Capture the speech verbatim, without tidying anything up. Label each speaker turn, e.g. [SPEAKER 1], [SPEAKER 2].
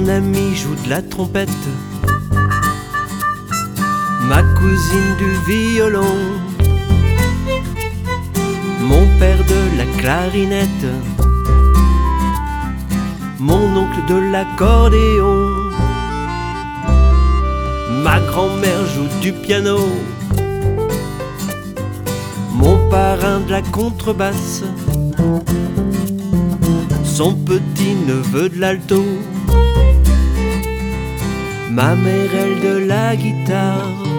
[SPEAKER 1] Mon ami joue de la trompette, ma cousine du violon, mon père de la clarinette, mon oncle de l'accordéon, ma grand-mère joue du piano, mon parrain de la contrebasse, son petit-neveu de l'alto, ma mère elle de la guitare.